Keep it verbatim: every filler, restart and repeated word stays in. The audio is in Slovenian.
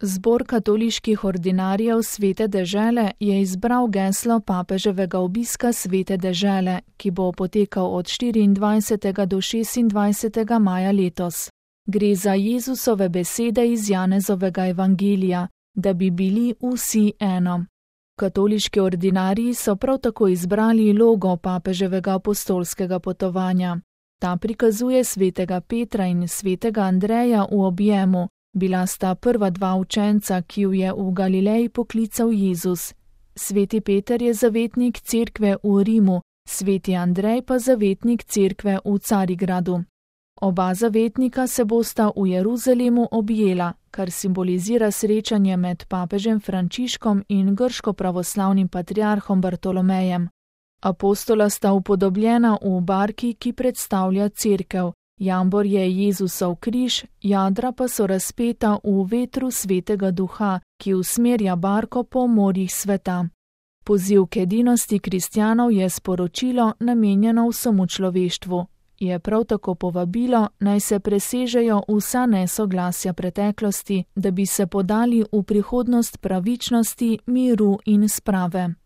Zbor katoliških ordinarjev Svete dežele je izbral geslo papeževega obiska Svete dežele, ki bo potekal od štiriindvajsetega do šestindvajsetega maja letos. Gre za Jezusove besede iz Janezovega evangelija, da bi bili vsi eno. Katoliški ordinarji so prav tako izbrali logo papeževega apostolskega potovanja. Ta prikazuje svetega Petra in svetega Andreja v objemu. Bila sta prva dva učenca, ki ju je v Galileji poklical Jezus. Sveti Peter je zavetnik cerkve v Rimu, sveti Andrej pa zavetnik cerkve v Carigradu. Oba zavetnika se bosta v Jeruzalemu objela, kar simbolizira srečanje med papežem Frančiškom in grško-pravoslavnim patriarhom Bartolomejem. Apostola sta upodobljena v barki, ki predstavlja cerkev. Jambor je Jezusov križ, jadra pa so razpeta v vetru svetega duha, ki usmerja barko po morjih sveta. Poziv k edinosti kristjanov je sporočilo namenjeno vsemu človeštvu. Je prav tako povabilo, naj se presežejo vsa nesoglasja preteklosti, da bi se podali v prihodnost pravičnosti, miru in sprave.